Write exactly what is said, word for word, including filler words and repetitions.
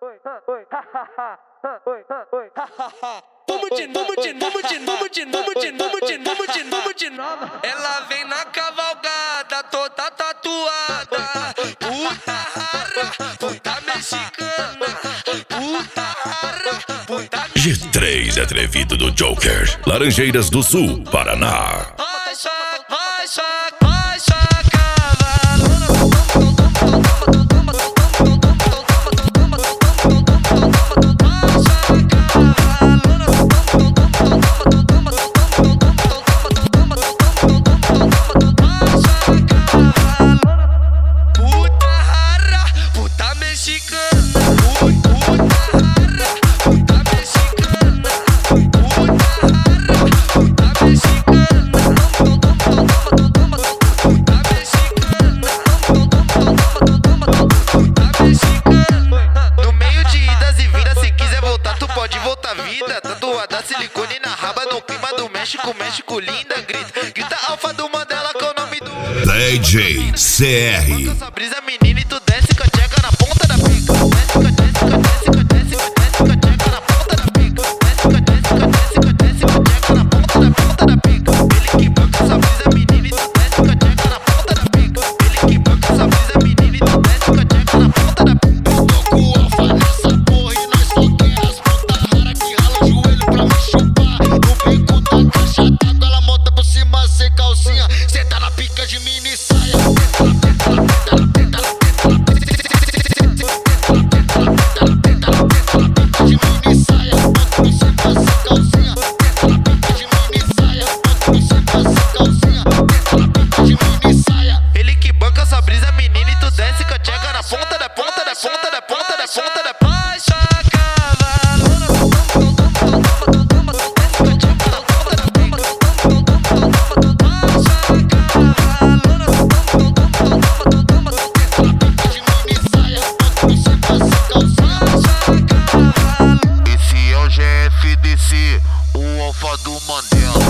Vamos de novo, de novo, de novo, de novo, de novo, de novo, de novo, de novo. Ela vem na cavalgada, toda tatuada. Puta rara, puta mexicana. Puta rara, puta G três atrevido do Joker, Laranjeiras do Sul, Paraná. Vai, só, vai, só, vai, só, cavalo. Puta rara, puta mexicana. Puta rara, puta mexicana. Puta rara, puta mexicana. Puta mexicana. Puta mexicana. No meio de idas e vindas, se quiser voltar, tu pode voltar vida. Tatuada silicone na raba, no clima do México, México linda. Grita, grita alfa do Mandela, que é o nome do D J C R. essa brisa, menina, e tu desce com a tcheca na ponta da pica. Desce com a desce com a desce com a desce desce com a tcheca na ponta da pica. Desce com a desce com a desce com a desce com a tcheca na ponta da ponta da pica. Ele que banca essa brisa, menina, e tu desce com a tcheca na ponta da pica. Ele que banca essa brisa, menina, e tu desce com a tcheca na ponta da pica. Eu tô com o alfa nessa porra e nós só quer as puta rara que rala o joelho pra me chupar. No bico da caixa d'água, ela monta por cima sem calcinha. Senta na pica de mini saia. Ele que banca essa brisa, menina, e tu desce com a tcheca na ponta da ponta da ponta da ponta da ponta da vai, só cavalo. Desce com a tcheca na ponta da pica. Vai, só cavalo. Esse é o G F D C, o alfa do Mandela.